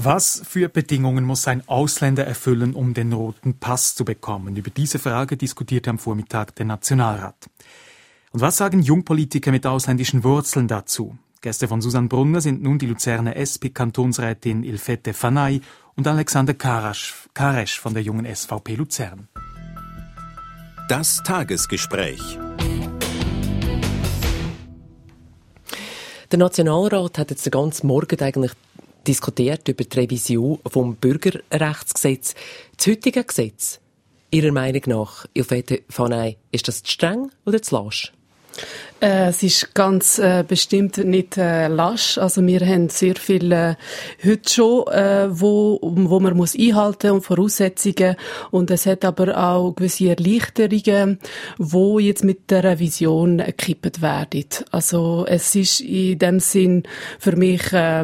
Was für Bedingungen muss ein Ausländer erfüllen, um den roten Pass zu bekommen? Über diese Frage diskutierte am Vormittag der Nationalrat. Und was sagen Jungpolitiker mit ausländischen Wurzeln dazu? Gäste von Susanne Brunner sind nun die Luzerner SP-Kantonsrätin Ilfete Fanay und Alexander Karesch von der jungen SVP Luzern. Das Tagesgespräch. Der Nationalrat hat jetzt den ganzen Morgen eigentlich diskutiert über die Revision vom Bürgerrechtsgesetz. Das heutige Gesetz, Ihrer Meinung nach, Ilfete Fanay, ist das zu streng oder zu lasch? Es ist ganz bestimmt nicht lasch. Also wir haben sehr viel heute schon, wo man muss einhalten und Voraussetzungen. Und es hat aber auch gewisse Erleichterungen, wo jetzt mit der Revision gekippt werden. Also es ist in dem Sinn für mich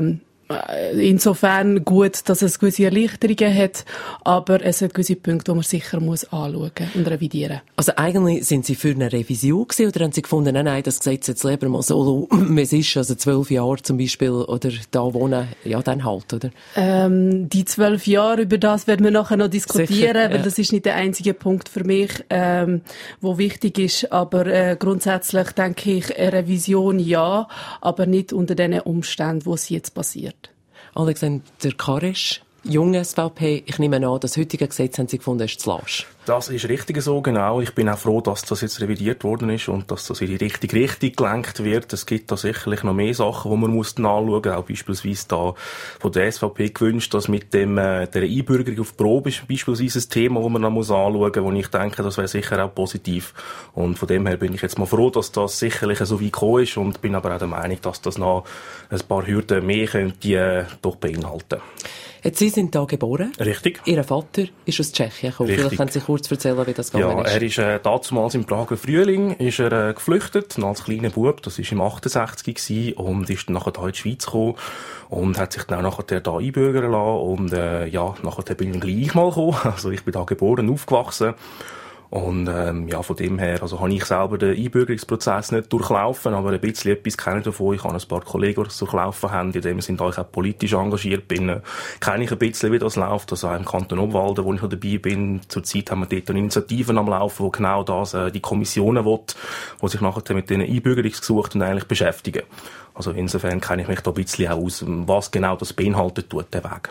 insofern gut, dass es gewisse Erleichterungen hat, aber es hat gewisse Punkte, die man sicher muss anschauen und revidieren. Also eigentlich sind Sie für eine Revision gewesen, oder haben Sie gefunden, nein, das Gesetz jetzt lieber mal so, wie es ist, also 12 Jahre zum Beispiel, oder da wohnen, ja, dann halt, oder? Die 12 Jahre, über das werden wir nachher noch diskutieren, sicher, ja. Weil das ist nicht der einzige Punkt für mich, wo wichtig ist, aber grundsätzlich denke ich, eine Revision ja, aber nicht unter den Umständen, wo es jetzt passiert. Alexander Karesch, junge SVP, ich nehme an, das heutige Gesetz haben Sie gefunden, ist zu lasch. Das ist richtig so, genau. Ich bin auch froh, dass das jetzt revidiert worden ist und dass das in die richtige Richtung gelenkt wird. Es gibt da sicherlich noch mehr Sachen, die man muss anschauen. Auch beispielsweise da von der SVP gewünscht, dass mit dem, der Einbürgerung auf Probe ist beispielsweise ein Thema, das man noch muss anschauen muss, wo ich denke, das wäre sicher auch positiv. Und von dem her bin ich jetzt mal froh, dass das sicherlich so weit gekommen ist und bin aber auch der Meinung, dass das noch ein paar Hürden mehr könnte, doch beinhalten. Jetzt, Sie sind da geboren. Richtig. Ihr Vater ist aus Tschechien gekommen. Richtig. Vielleicht können Sie kurz erzählen, wie das gegangen ist. Ja, er ist damals im Prager Frühling ist er geflüchtet, als kleiner Bub. Das war im 68 gewesen, und ist dann nachher hier in die Schweiz gekommen und hat sich dann auch nachher hier einbürgern lassen. Und nachher bin ich gleich mal gekommen. Also ich bin da geboren, aufgewachsen. Und von dem her, also habe ich selber den Einbürgerungsprozess nicht durchlaufen, aber ein bisschen etwas kenne ich davon. Ich habe ein paar Kollegen, die das durchlaufen haben, in dem Sinne, da ich auch politisch engagiert bin, kenne ich ein bisschen, wie das läuft. Also auch im Kanton Obwalden, wo ich noch dabei bin, zurzeit haben wir dort Initiativen am Laufen, wo genau das die Kommissionen will, die sich nachher mit den Einbürgerungsgesuchen eigentlich beschäftigen. Also insofern kenne ich mich da ein bisschen auch aus, was genau das beinhaltet tut, der Weg.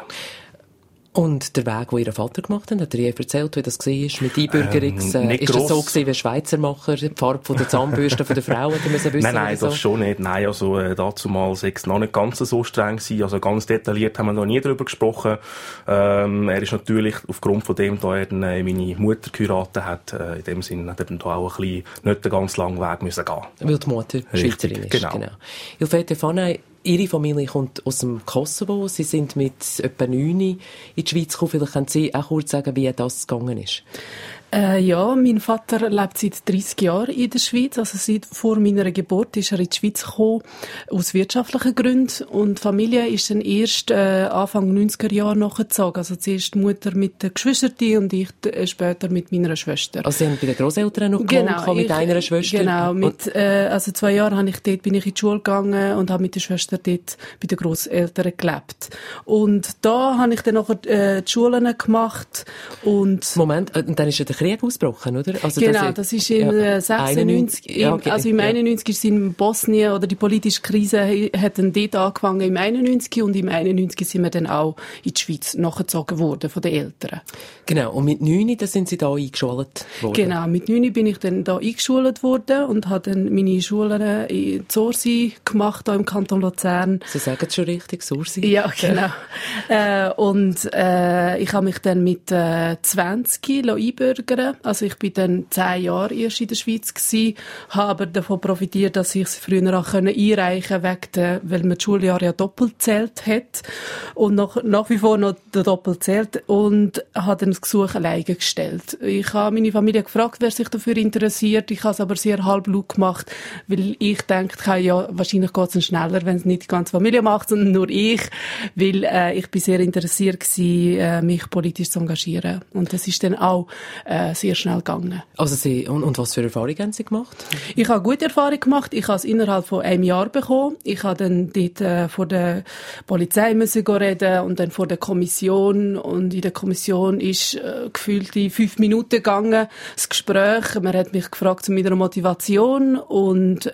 Und der Weg, den Ihr Vater gemacht hat er Ihnen erzählt, wie das war mit Einbürgerung? Ist das so gewesen wie Schweizer Macher, die Farbe von der Zahnbürste von der Frau? Nein, das schon nicht. Nein, also dazumal sei es noch nicht ganz so streng gewesen. Also ganz detailliert haben wir noch nie darüber gesprochen. Er ist natürlich aufgrund von dem, da er dann meine Mutter geheiratet hat, in dem Sinne hat er dann da auch ein bisschen nicht den ganz langen Weg müssen gehen. Weil die Mutter Schweizerin ist. Genau. Ilfete Fanay, Ihre Familie kommt aus dem Kosovo. Sie sind mit etwa 9 in die Schweiz gekommen. Vielleicht können Sie auch kurz sagen, wie das gegangen ist. Ja, mein Vater lebt seit 30 Jahren in der Schweiz. Also seit vor meiner Geburt ist er in die Schweiz gekommen, aus wirtschaftlichen Gründen. Und die Familie ist dann erst Anfang 90er Jahre nachgezogen. Also zuerst die Mutter mit den Geschwistern und ich später mit meiner Schwester. Also Sie haben bei den Grosseltern noch gewohnt, mit einer Schwester? Genau, also 2 Jahre bin ich in die Schule gegangen und habe mit der Schwester dort bei den Grosseltern gelebt. Und da habe ich dann nachher die Schulen gemacht. Und Moment, und dann ist ja der Krieg ausgebrochen, oder? Also genau, das ist im 96, also im 91 ist es in Bosnien, oder die politische Krise hat dann dort angefangen im 91 und im 91 sind wir dann auch in die Schweiz nachgezogen worden von den Eltern. Genau, und mit 9, da sind Sie da eingeschult worden? Genau, mit 9 bin ich dann da eingeschult worden und habe dann meine Schulen in Sursi gemacht, da im Kanton Luzern. Sie sagen es schon richtig, Sursi? Ja, genau. Und ich habe mich dann mit 20 einbürgern. Also ich bin dann 10 Jahre erst in der Schweiz gewesen, habe aber davon profitiert, dass ich es früher auch einreichen konnte, weil man das Schuljahr ja doppelt zählt hat und nach wie vor noch doppelt zählt, und habe dann das Gesuch alleine gestellt. Ich habe meine Familie gefragt, wer sich dafür interessiert. Ich habe es aber sehr halblaut gemacht, weil ich dachte, ja, wahrscheinlich geht es schneller, wenn es nicht die ganze Familie macht, sondern nur ich, weil ich bin sehr interessiert gewesen, mich politisch zu engagieren. Und das ist dann auch sehr schnell gegangen. Also und was für Erfahrungen haben Sie gemacht? Ich habe gute Erfahrungen gemacht. Ich habe es innerhalb von einem Jahr bekommen. Ich habe dann dort vor der Polizei müssen reden und dann vor der Kommission. Und in der Kommission ist gefühlt in 5 Minuten gegangen, das Gespräch. Man hat mich gefragt zu meiner Motivation und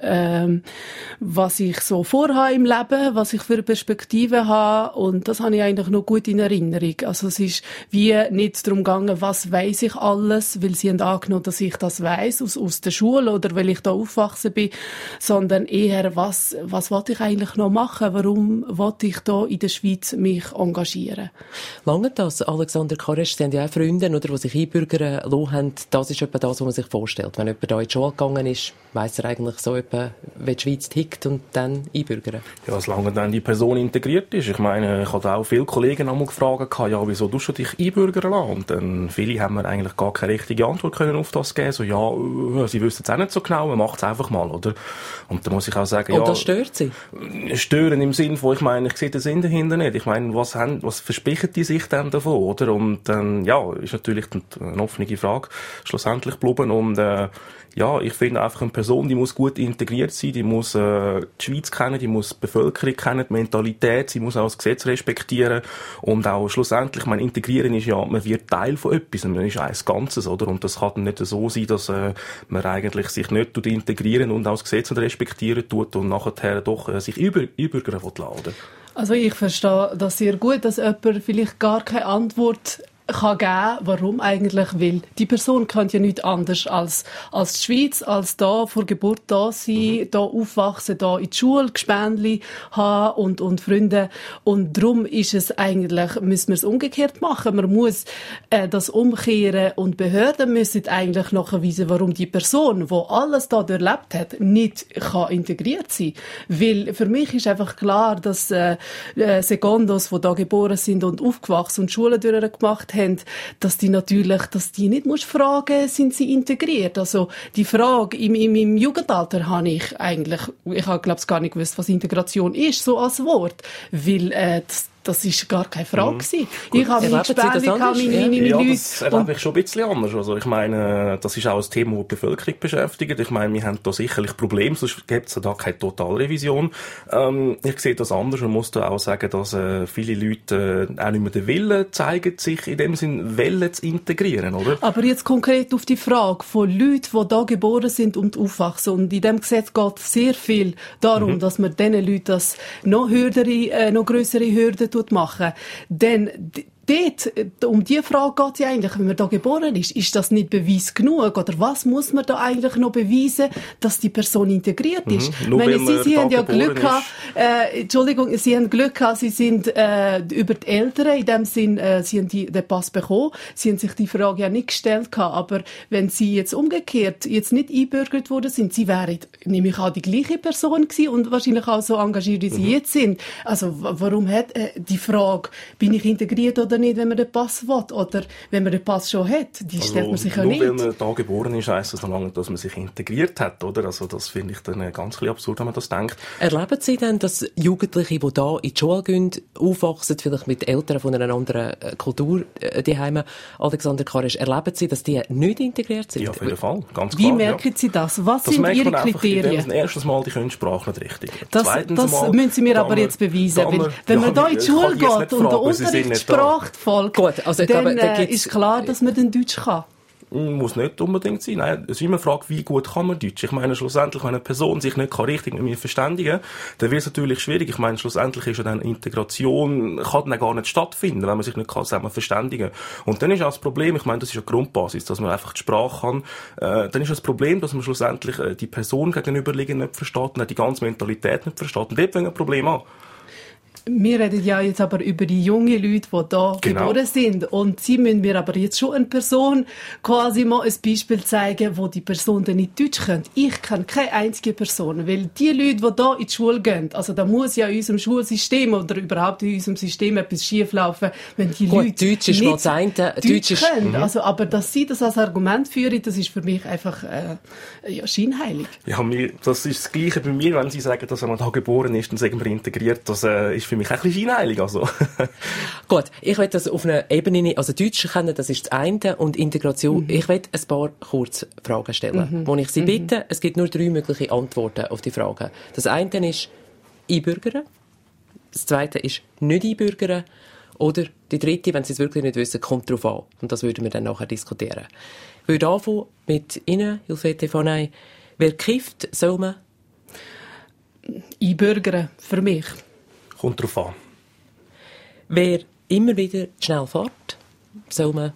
was ich so vorhabe im Leben, was ich für Perspektiven habe. Und das habe ich eigentlich noch gut in Erinnerung. Also es ist wie nicht darum gegangen, was weiss ich alles, weil sie haben angenommen, dass ich das weiss aus der Schule oder weil ich da aufgewachsen bin, sondern eher, was wollte ich eigentlich noch machen? Warum wollte ich da in der Schweiz mich engagieren? Lange das, Alexander Karesch, Sie haben ja auch Freunde, oder, die sich einbürgern lassen haben. Das ist etwa das, was man sich vorstellt. Wenn jemand da in die Schule gegangen ist, weiss er eigentlich so etwa, wie die Schweiz tickt und dann einbürgern. Ja, solange dann die Person integriert ist. Ich meine, ich hatte auch viele Kollegen einmal gefragt, ja, wieso tust du dich einbürgern lassen? Und dann viele haben mir eigentlich gar keine richtige Antwort können auf das geben. So, ja, sie wissen es auch nicht so genau, man macht es einfach mal, oder? Und da muss ich auch sagen, und das stört Sie? Stören im Sinn von, ich meine, ich sehe den Sinn dahinter nicht. Ich meine, was versprechen die sich denn davon, oder? Und dann, ja, ist natürlich eine offene Frage schlussendlich geblieben. Und ja, ich finde einfach, eine Person, die muss gut integriert sein, die muss die Schweiz kennen, die muss die Bevölkerung kennen, die Mentalität, sie muss auch das Gesetz respektieren und auch schlussendlich, ich meine, integrieren ist ja, man wird Teil von etwas, man ist eins Ganzes, oder? Und das kann dann nicht so sein, dass man eigentlich sich nicht integrieren und auch das Gesetz respektieren tut und nachher doch sich übergreifen will, oder? Also ich verstehe das sehr gut, dass jemand vielleicht gar keine Antwort kann geben, warum eigentlich, weil die Person kann ja nichts anderes als die Schweiz, als da vor Geburt da sein, da aufwachsen, da in die Schule Gespendli haben und Freunde. Und darum ist es eigentlich, müssen wir es umgekehrt machen. Man muss das umkehren und Behörden müssen eigentlich nachweisen, warum die Person, die alles da durchlebt hat, nicht kann integriert sein. Weil für mich ist einfach klar, dass Secondos, die da geboren sind und aufgewachsen und Schulen durchgemacht haben, dass die nicht musst fragen, sind sie integriert. Also die Frage im Jugendalter habe ich habe glaube ich gar nicht gewusst, was Integration ist, so als Wort, weil das ist gar keine Frage gewesen. Ich habe mich gespannt, ich habe meine Leute... Das erlebe ich schon ein bisschen anders. Also ich meine, das ist auch ein Thema, das die Bevölkerung beschäftigt. Ich meine, wir haben da sicherlich Probleme, sonst gibt es da keine Totalrevision. Ich sehe das anders und muss da auch sagen, dass viele Leute auch nicht mehr den Willen zeigen, sich in dem Sinn Wellen zu integrieren, oder? Aber jetzt konkret auf die Frage von Leuten, die da geboren sind und aufwachsen. Und in diesem Gesetz geht sehr viel darum, dass man diesen Leuten das noch grössere Hürden machen. Denn dort, um diese Frage geht es ja eigentlich, wenn man da geboren ist das nicht Beweis genug? Oder was muss man da eigentlich noch beweisen, dass die Person integriert ist? Sie haben ja Glück gehabt, Sie haben Glück gehabt, Sie sind über die Eltern, in dem Sinn, Sie haben den Pass bekommen, Sie haben sich die Frage ja nicht gestellt gehabt, aber wenn Sie jetzt umgekehrt jetzt nicht eingebürgert worden sind, Sie wären nämlich auch die gleiche Person gewesen und wahrscheinlich auch so engagiert, wie Sie jetzt sind. Also warum hat die Frage, bin ich integriert oder nicht, wenn man den Pass will, oder wenn man den Pass schon hat, die stellt man sich ja nicht. Nur weil man da geboren ist, heisst das noch lange, dass man sich integriert hat, oder? Also das finde ich dann ganz absurd, wenn man das denkt. Erleben Sie denn, dass Jugendliche, die da in die Schule gehen, aufwachsen, vielleicht mit Eltern von einer anderen Kultur daheim, Alexander Karesch, erleben Sie, dass die nicht integriert sind? Ja, auf jeden Fall, ganz klar. Wie merken Sie das? Was sind Ihre Kriterien? Das erste Mal, die können Sprache nicht richtig. Das müssen Sie mir aber jetzt beweisen. Wenn man da in die Schule geht und der Unterricht Sprache folgt, gut, also, dann ist klar, dass man dann Deutsch kann. Muss nicht unbedingt sein. Nein, es ist immer eine Frage, wie gut kann man Deutsch? Ich meine, schlussendlich, wenn eine Person sich nicht richtig mit mir verständigen kann, dann wird es natürlich schwierig. Ich meine, schlussendlich ist ja dann Integration, kann dann gar nicht stattfinden, wenn man sich nicht zusammen verständigen kann. Und dann ist auch das Problem, ich meine, das ist ja Grundbasis, dass man einfach die Sprache kann. Dann ist das Problem, dass man schlussendlich die Person gegenüberliegend nicht versteht und die ganze Mentalität nicht versteht. Und dort fängt ein Problem an. Wir reden ja jetzt aber über die jungen Leute, die da geboren sind. Und Sie müssen mir aber jetzt schon eine Person quasi mal ein Beispiel zeigen, wo die Person dann nicht Deutsch können. Ich kenne keine einzige Person, weil die Leute, die da in die Schule gehen, also da muss ja in unserem Schulsystem oder überhaupt in unserem System etwas schieflaufen, wenn die Leute Deutsch ist nicht Deutsch können. Also, aber dass Sie das als Argument führen, das ist für mich einfach scheinheilig. Ja, das ist das Gleiche bei mir, wenn Sie sagen, dass man da geboren ist, dann sagen wir integriert. Das ist für mich ein bisschen scheinheilig, also. Gut, ich will das auf einer Ebene, also Deutsch kennen, das ist das eine, und Integration, ich will ein paar kurze Fragen stellen, wo ich Sie bitte, es gibt nur 3 mögliche Antworten auf die Fragen. Das eine ist einbürgern, das zweite ist nicht einbürgern, oder die dritte, wenn Sie es wirklich nicht wissen, kommt drauf an. Und das würden wir dann nachher diskutieren. Ich würde anfangen mit Ihnen, Yulfete Fanay. Wer kifft, soll man? Einbürgern, für mich. Kommt drauf an. Wer immer wieder schnell fährt, soll man?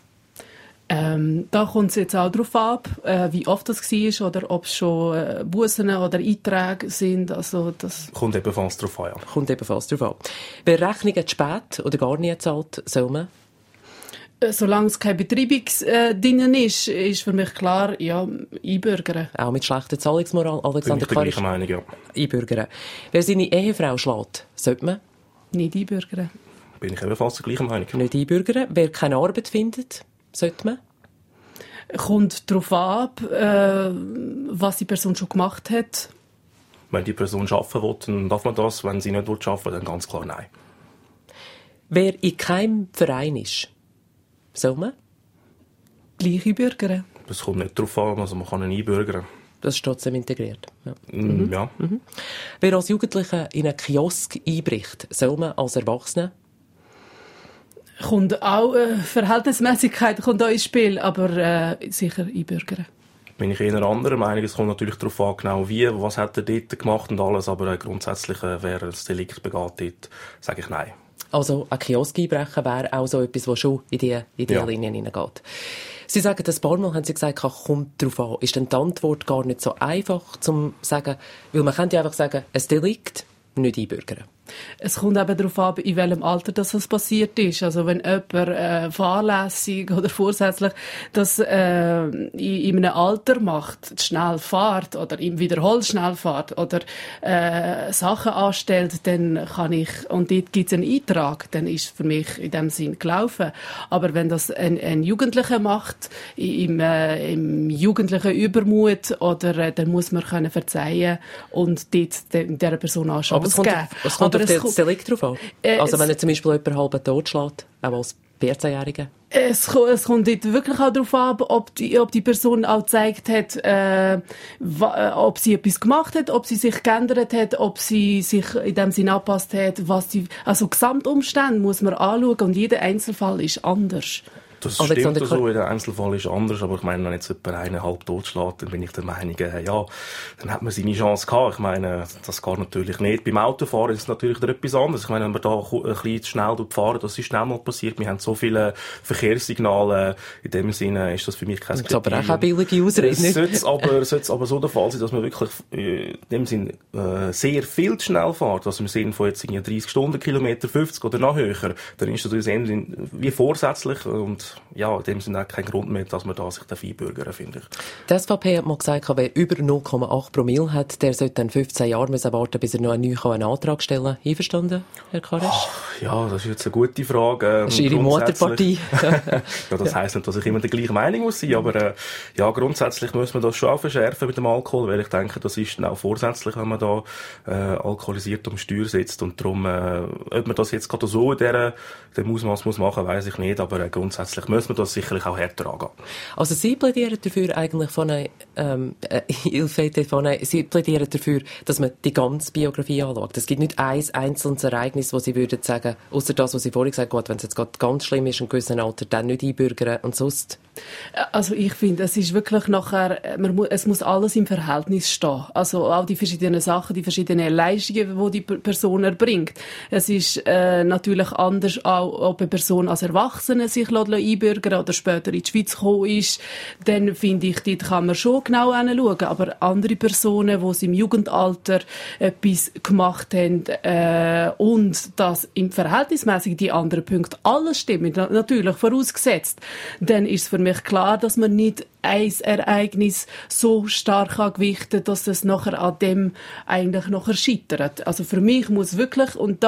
Da kommt es jetzt auch darauf ab, wie oft das war oder ob es schon Bussen oder Einträge sind. Also das kommt ebenfalls darauf an, ja. Kommt ebenfalls darauf an. Wer Rechnungen zu spät oder gar nie zahlt, soll man? Solange es kein Betreibungsding ist, ist für mich klar, ja, einbürgern. Auch mit schlechter Zahlungsmoral, Alexander Bin ich der gleichen Meinung, ja. Einbürgern. Wer seine Ehefrau schlägt, sollte man? Nicht einbürgern. Bin ich ebenfalls der gleichen Meinung. Nicht einbürgern. Wer keine Arbeit findet, sollte man? Kommt darauf ab, was die Person schon gemacht hat. Wenn die Person arbeiten will, dann darf man das. Wenn sie nicht arbeiten will, dann ganz klar nein. Wer in keinem Verein ist, soll man? Gleich einbürgern. Das kommt nicht darauf an, also man kann ihn einbürgern. Das ist trotzdem integriert. Ja. Ja. Wer als Jugendlicher in einen Kiosk einbricht, soll man als Erwachsener? Kommt auch Verhältnismäßigkeit kommt auch ins Spiel, aber sicher einbürgern. Bin ich eher anderer Meinung. Es kommt natürlich darauf an, genau wie, was hat er dort gemacht und alles, aber grundsätzlich, wer das Delikt begeht dort, sage ich nein. Also ein Kiosk einbrechen wäre auch so etwas, was schon in die Linien hineingeht. Sie sagen, ein paar Mal haben Sie gesagt, kommt darauf an. Ist denn die Antwort gar nicht so einfach, zu sagen, weil man könnte ja einfach sagen, ein Delikt, nicht einbürgern. Es kommt eben darauf an, in welchem Alter das passiert ist. Also wenn jemand fahrlässig oder vorsätzlich das in einem Alter macht, schnell fährt oder im Wiederhol schnell fährt oder Sachen anstellt, dann kann ich, und dort gibt es einen Eintrag, dann ist es für mich in dem Sinn gelaufen. Aber wenn das ein Jugendlicher macht, im jugendlichen Übermut, oder dann muss man können verzeihen und dort dieser Person eine Chance geben. Es kommt auf das Delikt drauf an. Also wenn er zum Beispiel jemanden halb totschlägt, auch als 14-Jähriger. Es kommt dort wirklich auch darauf an, ob die Person auch gezeigt hat, ob sie etwas gemacht hat, ob sie sich geändert hat, ob sie sich in dem Sinne angepasst hat. Also Gesamtumstände muss man anschauen und jeder Einzelfall ist anders. Das stimmt so, jeder Einzelfall ist anders, aber ich meine, wenn jetzt jemand einen halb totschlägt, dann bin ich der Meinung, ja, dann hat man seine Chance gehabt. Ich meine, das geht natürlich nicht. Beim Autofahren ist es natürlich etwas anderes. Ich meine, wenn man da ein bisschen zu schnell fahren, das ist schnell mal passiert. Wir haben so viele Verkehrssignale. In dem Sinne ist das für mich kein Kriterium. Das ist aber auch keine billige Ausrede. Es sollte aber so der Fall sein, dass man wirklich in dem Sinn sehr viel zu schnell fährt. Also im Sinne von jetzt 30 Stundenkilometer, 50 oder noch höher. Dann ist das wie vorsätzlich und ja, in dem Sinne auch kein Grund mehr, dass man da sich einbürgern, finde ich. Die SVP hat mal gesagt, wer über 0,8 Promille hat, der sollte dann 15 Jahre warten, bis er noch einen Antrag stellen kann. Einverstanden, Herr Karesch? Ja, das ist jetzt eine gute Frage. Das ist Ihre Mutterpartie. Ja, das heisst nicht, dass ich immer der gleichen Meinung muss sein, aber ja, grundsätzlich muss man das schon auch verschärfen mit dem Alkohol, weil ich denke, das ist dann auch vorsätzlich, wenn man da alkoholisiert am Steuer sitzt, und darum, ob man das jetzt gerade so in dem Ausmaß muss machen, weiss ich nicht, aber grundsätzlich müssen wir das sicherlich auch härter angehen. Also Sie plädieren dafür eigentlich Sie plädieren dafür, dass man die ganze Biografie anschaut. Es gibt nicht ein einzelnes Ereignis, wo Sie würden sagen, außer das, was Sie vorhin gesagt haben, wenn es jetzt gerade ganz schlimm ist, in einem gewissen Alter, dann nicht einbürgern und sonst. Also ich finde, es ist wirklich nachher, es muss alles im Verhältnis stehen. Also auch die verschiedenen Sachen, die verschiedenen Leistungen, die die Person erbringt. Es ist natürlich anders, auch ob eine Person als Erwachsene sich einbürgern oder später in die Schweiz gekommen ist. Dann finde ich, dort kann man schon genau hinschauen. Aber andere Personen, die im Jugendalter etwas gemacht haben und das im Verhältnismäßig die anderen Punkte alles stimmen, natürlich vorausgesetzt, dann ist es für mich klar, dass man nicht ein Ereignis so stark gewichten, dass es nachher an dem eigentlich nachher scheitert. Also für mich muss wirklich, und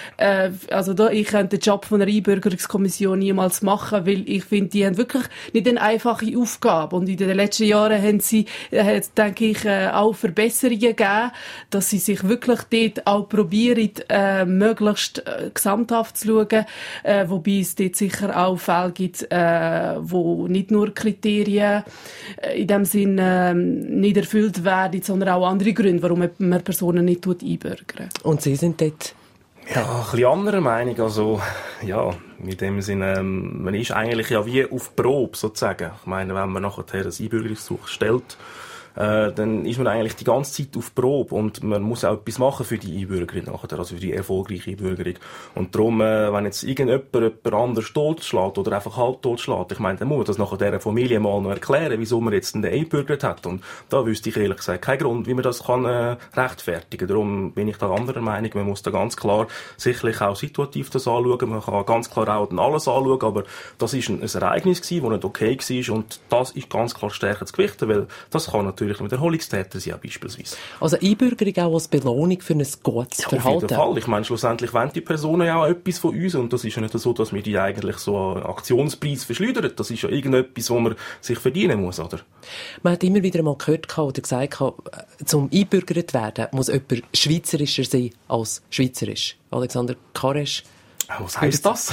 ich könnte den Job von einer Einbürgerungskommission niemals machen, weil ich finde, die haben wirklich nicht eine einfache Aufgabe. Und in den letzten Jahren haben sie, denke ich, auch Verbesserungen gegeben, dass sie sich wirklich dort auch probieren, möglichst gesamthaft zu schauen, wobei es dort sicher auch Fälle gibt, wo nicht nur Kriterien in dem Sinn nicht erfüllt werden, sondern auch andere Gründe, warum man Personen nicht einbürgern. Und Sie sind dort? Ja, ein bisschen anderer Meinung. Also, ja, mit dem Sinne, man ist eigentlich ja wie auf Probe, sozusagen. Ich meine, wenn man nachher ein Einbürgerungsgesuch stellt, dann ist man eigentlich die ganze Zeit auf Probe und man muss auch etwas machen für die Einbürgerung nachher, also für die erfolgreiche Einbürgerung. Und darum, wenn jetzt jemand anders totschlägt oder einfach halt totschlägt, ich meine, dann muss man das nachher dieser Familie mal noch erklären, wieso man jetzt den einbürgert hat. Und da wüsste ich ehrlich gesagt keinen Grund, wie man das kann rechtfertigen. Darum bin ich da anderer Meinung, man muss da ganz klar sicherlich auch situativ das anschauen, man kann ganz klar auch alles anschauen, aber das ist ein Ereignis gewesen, das nicht okay war und das ist ganz klar stärker zu gewichten, weil das kann natürlich Wiederholungstäter sind, beispielsweise. Also Einbürgerung auch als Belohnung für ein gutes Verhalten? Auf jeden Fall. Ich meine, schlussendlich wollen die Personen ja auch etwas von uns und das ist ja nicht so, dass wir die eigentlich so einen Aktionspreis verschleudern. Das ist ja irgendetwas, wo man sich verdienen muss, oder? Man hat immer wieder mal gehört oder gesagt, zum einbürgert werden muss jemand schweizerischer sein als schweizerisch. Alexander Karesch. Was heisst das?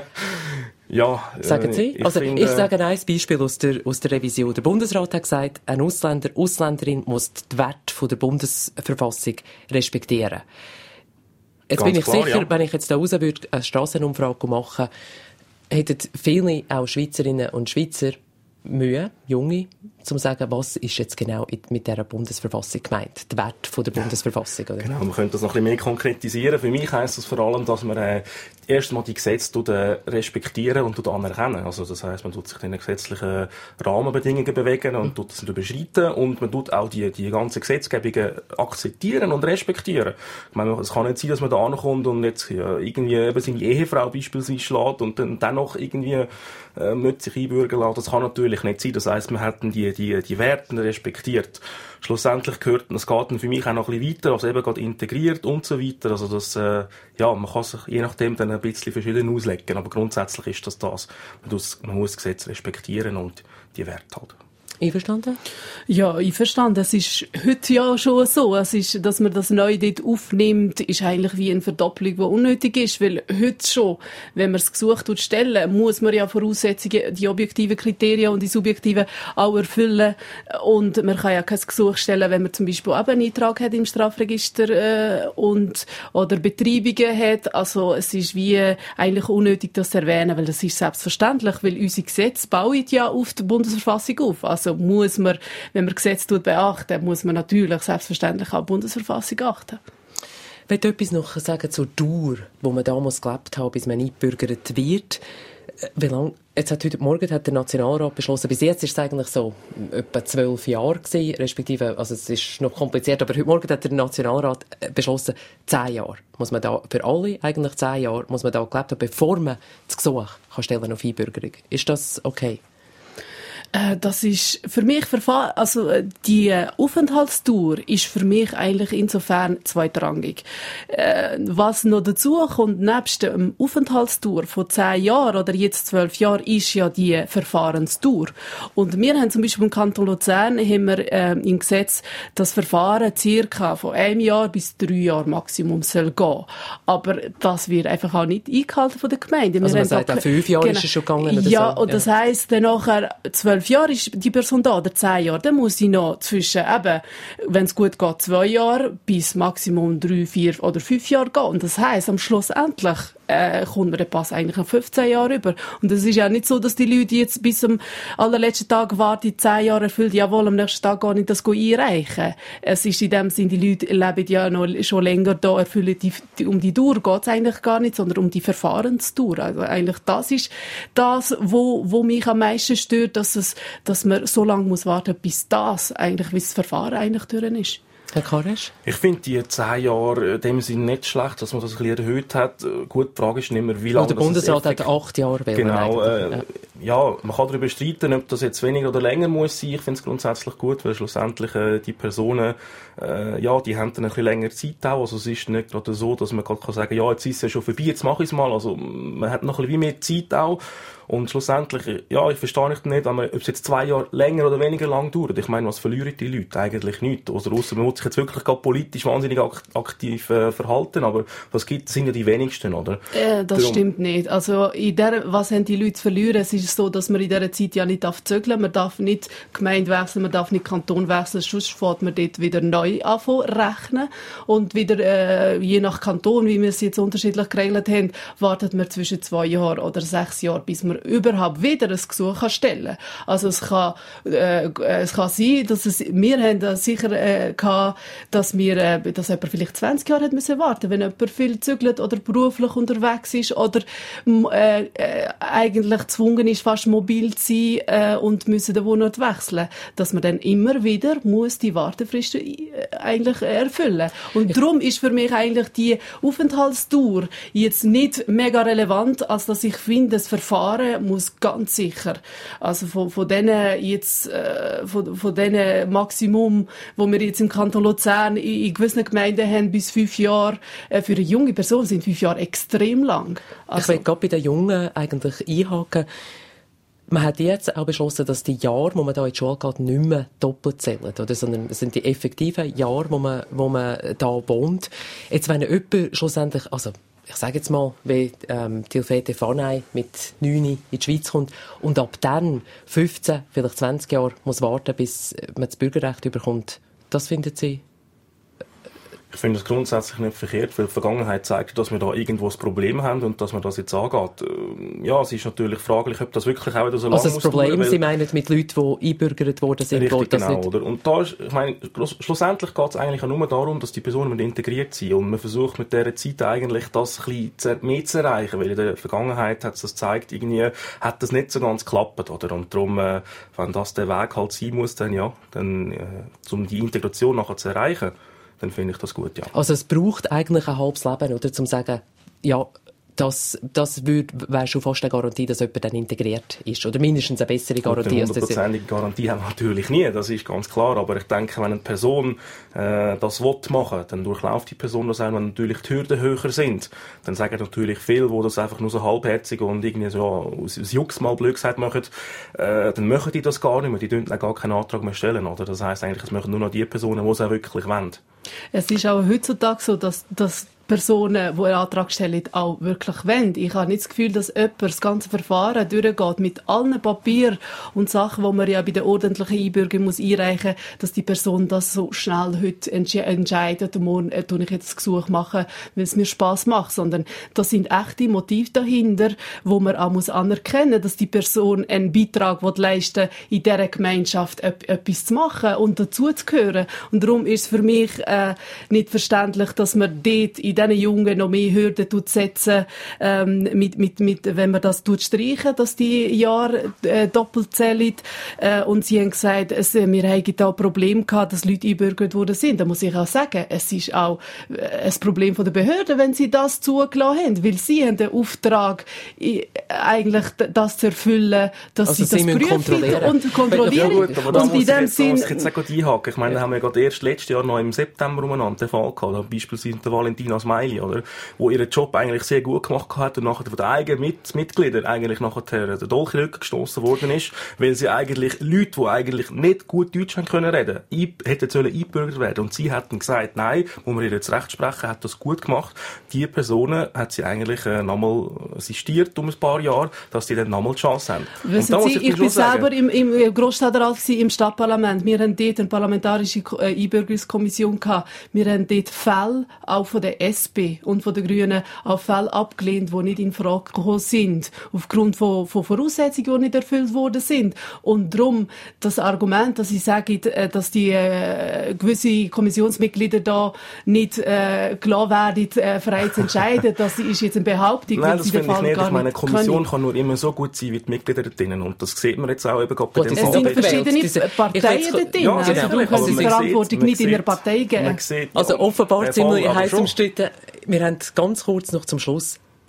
Ja, sagen Sie? Ich sage ein Beispiel aus der Revision. Der Bundesrat hat gesagt, ein Ausländer, Ausländerin muss die Werte der Bundesverfassung respektieren. Jetzt ganz bin ich klar, sicher, ja. Wenn ich jetzt da raus würde, eine Strassenumfrage machen, hätten viele auch Schweizerinnen und Schweizer Mühe, Junge, zu sagen, was ist jetzt genau mit dieser Bundesverfassung gemeint, der Wert von der Bundesverfassung. Oder? Genau, man könnte das noch ein bisschen mehr konkretisieren. Für mich heisst das vor allem, dass man erstmal die Gesetze respektieren und anerkennen. Also das heisst, man tut sich in den gesetzlichen Rahmenbedingungen bewegen und tut das nicht überschreiten und man tut auch die ganzen Gesetzgebungen akzeptieren und respektieren. Ich meine, es kann nicht sein, dass man da ankommt und jetzt irgendwie eben seine Ehefrau beispielsweise schlägt und dann noch irgendwie nicht sich einbürgern lässt. Das kann natürlich nicht sein. Das heisst, man hat die Werte respektiert. Schlussendlich geht es dann für mich auch noch ein bisschen weiter, also eben gerade integriert und so weiter. Also das, man kann sich je nachdem dann ein bisschen verschieden auslegen, aber grundsätzlich ist das. Man muss das Gesetz respektieren und die Werte halt. Einverstanden? Ja, einverstanden. Es ist heute ja schon so. Es ist, dass man das neu dort aufnimmt, ist eigentlich wie eine Verdopplung, die unnötig ist, weil heute schon, wenn man das Gesuch stellen, muss man ja Voraussetzungen, die objektiven Kriterien und die subjektiven auch erfüllen. Und man kann ja kein Gesuch stellen, wenn man zum Beispiel eben einen Eintrag hat im Strafregister oder Betreibungen hat. Also es ist wie eigentlich unnötig, das zu erwähnen, weil das ist selbstverständlich, weil unsere Gesetze bauen ja auf die Bundesverfassung auf. Also muss man, wenn man Gesetze beachten, muss man natürlich selbstverständlich auch die Bundesverfassung achten. Ich möchte etwas noch sagen zur Dauer, wo man damals gelebt hat, bis man eingebürgert wird. Wie lange? Jetzt heute Morgen hat der Nationalrat beschlossen, bis jetzt ist es eigentlich so etwa 12 Jahre gewesen, respektive, also es ist noch kompliziert, aber heute Morgen hat der Nationalrat beschlossen, 10 Jahre muss man da, für alle eigentlich 10 Jahre muss man da gelebt haben, bevor man das Gesuch kann stellen auf Einbürgerung. Ist das okay? Das ist für mich, also die Aufenthaltsdauer ist für mich eigentlich insofern zweitrangig. Was noch dazu kommt, nebst der Aufenthaltsdauer von 10 Jahren oder jetzt 12 Jahren, ist ja die Verfahrensdauer. Und wir haben zum Beispiel im Kanton Luzern haben wir, im Gesetz das Verfahren circa von 1 Jahr bis 3 Jahren Maximum soll gehen. Aber das wird einfach auch nicht eingehalten von der Gemeinde. Also man sagt, auch 5 Jahre ist es schon gegangen. Oder ja, so. Und das heisst, dann nachher 12 Jahre ist die Person da, oder 10 Jahre, dann muss sie noch zwischen, eben, wenn es gut geht, 2 Jahre bis Maximum 3, 4 oder 5 Jahre gehen. Und das heisst, am Schluss endlich kommt man den Pass eigentlich nach 15 Jahren über. Und es ist ja nicht so, dass die Leute jetzt bis zum allerletzten Tag warten, 10 Jahre erfüllt, jawohl, am nächsten Tag gar nicht das einreichen. Es ist in dem Sinn, die Leute leben ja noch schon länger da, erfüllen um die Dauer geht es eigentlich gar nicht, sondern um die Verfahrensdauer. Also eigentlich das ist das, wo mich am meisten stört, dass man so lange muss warten, bis das Verfahren eigentlich durch ist. Herr Karesch? Ich finde die 10 Jahre in dem Sinne nicht schlecht, dass man das ein bisschen erhöht hat. Gut, die Frage ist nicht mehr, wie lange der Bundesrat hat 8 Jahre. Genau. ja, man kann darüber streiten, ob das jetzt weniger oder länger muss sein. Ich finde es grundsätzlich gut, weil schlussendlich die Personen, ja, die haben dann ein bisschen länger Zeit auch. Also es ist nicht gerade so, dass man gerade sagen kann, ja, jetzt ist es ja schon vorbei, jetzt mache ich es mal. Also man hat noch ein bisschen mehr Zeit auch. Und schlussendlich, ja, ich verstehe nicht, ob es jetzt 2 Jahre länger oder weniger lang dauert. Ich meine, was verlieren die Leute? Eigentlich nichts. Also ausser man muss sich jetzt wirklich gerade politisch wahnsinnig aktiv verhalten, aber was gibt, sind ja die wenigsten, oder? Das stimmt nicht. Also was haben die Leute zu verlieren? Es ist so, dass man in dieser Zeit ja nicht zögeln darf. Man darf nicht Gemeinde wechseln, man darf nicht Kanton wechseln, sonst fährt man dort wieder neu anfangen rechnen. Und wieder, je nach Kanton, wie wir es jetzt unterschiedlich geregelt haben, wartet man zwischen 2 Jahren oder 6 Jahren, bis man überhaupt wieder ein Gesuch stellen kann. Also es kann sein, dass wir haben sicher gehabt, dass jemand vielleicht 20 Jahre hat müssen warten, wenn jemand viel zügelt oder beruflich unterwegs ist oder eigentlich gezwungen ist, fast mobil zu sein und müssen den Wohnort wechseln, dass man dann immer wieder muss die Wartefrist eigentlich erfüllen. Und darum ist für mich eigentlich die Aufenthaltsdauer jetzt nicht mega relevant, als dass ich finde, das Verfahren muss ganz sicher, also von denen Maximum, wo wir jetzt im Kanton Luzern in gewissen Gemeinden haben, bis 5 Jahre, für eine junge Person sind 5 Jahre extrem lang. Also, ich will gerade bei den Jungen eigentlich einhaken. Man hat jetzt auch beschlossen, dass die Jahre, wo man da in die Schule geht, nicht mehr doppelt zählen, oder? Sondern es sind die effektiven Jahre, wo man da wohnt. Jetzt, wenn jemand schlussendlich, also, ich sage jetzt mal, wie Tilfete Fanei mit 9 in die Schweiz kommt und ab dann 15, vielleicht 20 Jahre muss warten, bis man das Bürgerrecht bekommt. Das findet Sie? Ich finde es grundsätzlich nicht verkehrt, weil die Vergangenheit zeigt, dass wir da irgendwo ein Problem haben und dass man das jetzt angeht. Ja, es ist natürlich fraglich, ob das wirklich auch wieder so lange muss. Also das Problem, Sie meinen mit Leuten, die einbürgert worden sind? Richtig, das genau, nicht... oder? Und da ist, ich meine, schlussendlich geht es eigentlich auch nur darum, dass die Personen integriert sind und man versucht mit dieser Zeit eigentlich das ein bisschen mehr zu erreichen, weil in der Vergangenheit hat es das gezeigt, irgendwie hat das nicht so ganz geklappt, oder? Und darum, wenn das der Weg halt sein muss, dann ja, um die Integration nachher zu erreichen, dann finde ich das gut, ja. Also es braucht eigentlich ein halbes Leben, oder, zum sagen, ja, das wäre schon fast eine Garantie, dass jemand dann integriert ist. Oder mindestens eine bessere Garantie. Eine 100%ige Garantie haben wir natürlich nie, das ist ganz klar. Aber ich denke, wenn eine Person das machen will, dann durchläuft die Person das auch, wenn natürlich die Hürden höher sind. Dann sagen natürlich viele, die das einfach nur so halbherzig und irgendwie so aus Jux mal blöd gesagt machen, dann machen die das gar nicht mehr. Die dürfen auch gar keinen Antrag mehr stellen. Oder? Das heisst eigentlich, es machen nur noch die Personen, die es auch wirklich wollen. Es ist auch heutzutage so, dass Personen, die einen Antrag stellen, auch wirklich wollen. Ich habe nicht das Gefühl, dass jemand das ganze Verfahren durchgeht mit allen Papieren und Sachen, die man ja bei der ordentlichen Einbürgerung einreichen muss, dass die Person das so schnell heute entscheidet, morgen tue ich jetzt das Gesuch machen, weil es mir Spass macht, sondern das sind echte Motive dahinter, wo man auch anerkennen muss, dass die Person einen Beitrag leisten will, in dieser Gemeinschaft etwas zu machen und dazu zu gehören. Und darum ist es für mich nicht verständlich, dass man dort in diesen Jungen noch mehr Hürden setzen, wenn man das streichen, dass die Jahre doppelt zählen. Und sie haben gesagt, wir haben da ein Problem gehabt, dass Leute eingebürgert worden sind. Da muss ich auch sagen, es ist auch ein Problem der Behörden, wenn sie das zugelassen haben, weil sie haben den Auftrag, eigentlich das zu erfüllen, dass also sie das prüfen und kontrollieren. Ja gut, aber da und muss in dem Sinn... jetzt auch einhaken. Ich meine, da haben wir gerade erst letztes Jahr noch im September umeinander den Fall gehabt, da beispielsweise der Valentina Smiley, oder? Wo ihren Job eigentlich sehr gut gemacht hat und nachher von den eigenen Mitgliedern eigentlich nachher der Dolch in den Rücken gestossen worden ist, weil sie eigentlich Leute, die eigentlich nicht gut Deutsch haben können reden, hätten sollen eingebürgert werden. Und sie hätten gesagt, nein, wo wir ihr jetzt recht sprechen, hat das gut gemacht. Die Personen hat sie eigentlich nochmal assistiert um ein paar Jahre, dass die dann nochmal die Chance haben. Wissen Sie, ich bin selber im Grossstadtrat im Stadtparlament. Wir haben dort eine parlamentarische Einbürgerungskommission gehabt. Wir haben dort Fälle, auch von der SP und von den Grünen, auch Fälle abgelehnt, die nicht in Frage gekommen sind. Aufgrund von Voraussetzungen, die nicht erfüllt worden sind. Und darum das Argument, dass ich sage, dass die gewisse Kommissionsmitglieder da nicht gelassen werden, frei zu entscheiden, das ist jetzt eine Behauptung. Nein, das finde ich nicht. Ich meine, eine Kommission kann nur immer so gut sein, wie die Mitglieder da drinnen. Und das sieht man jetzt auch eben gerade bei dem Fall. Es sind verschiedene Parteien da drin. Ja, also darum können Sie die Verantwortung nicht in der Partei geben. Also offenbar sind wir heiß umstritten. Wir haben ganz kurz noch zum Schluss. Ich will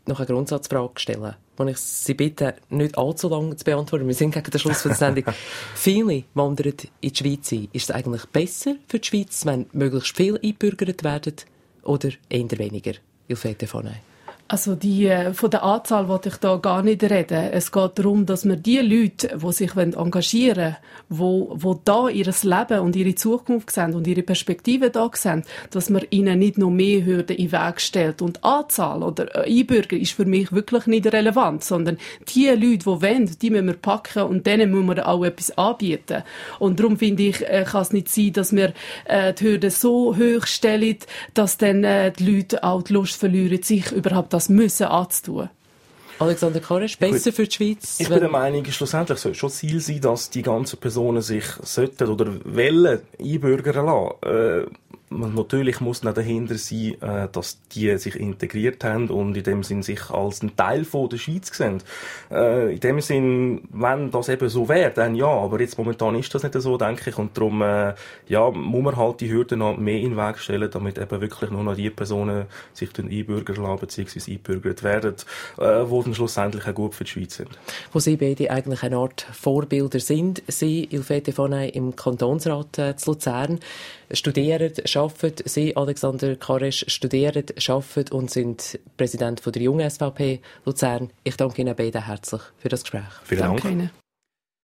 noch eine Grundsatzfrage stellen, wo ich Sie bitte, nicht allzu lange zu beantworten. Wir sind gegen den Schluss der Sendung. Viele wandern in die Schweiz ein. Ist es eigentlich besser für die Schweiz, wenn möglichst viel eingebürgert werden oder eher weniger? Ilfete von Ney. Also von der Anzahl wollte ich da gar nicht reden. Es geht darum, dass wir die Leute, die sich engagieren wollen, die da ihr Leben und ihre Zukunft sehen und ihre Perspektive da sehen, dass man ihnen nicht noch mehr Hürden in den Weg stellt. Und Anzahl oder Einbürger ist für mich wirklich nicht relevant, sondern die Leute, die wollen, die müssen wir packen und denen müssen wir auch etwas anbieten. Und darum finde ich, kann es nicht sein, dass wir die Hürden so hoch stellen, dass dann die Leute auch die Lust verlieren, sich überhaupt das müssen anzutun. Alexander Koresch, besser für die Schweiz? Ich bin der Meinung, schlussendlich soll schon Ziel sein, dass die ganzen Personen sich sollten oder wollen einbürgern lassen. Natürlich muss dann dahinter sein, dass die sich integriert haben und in dem Sinn sich als ein Teil von der Schweiz sehen. In dem Sinn, wenn das eben so wäre, dann ja. Aber jetzt momentan ist das nicht so, denke ich. Und darum, muss man halt die Hürden noch mehr in den Weg stellen, damit eben wirklich nur noch die Personen sich dann einbürgern lassen, beziehungsweise einbürgert werden, die dann schlussendlich auch gut für die Schweiz sind. Wo Sie beide eigentlich eine Art Vorbilder sind. Sie, Ilfete von Ney, im Kantonsrat zu Luzern, studieren, arbeiten. Sie, Alexander Koresch, studieren, arbeiten und sind Präsident von der jungen SVP Luzern. Ich danke Ihnen beiden herzlich für das Gespräch. Vielen Dank. Danke Ihnen.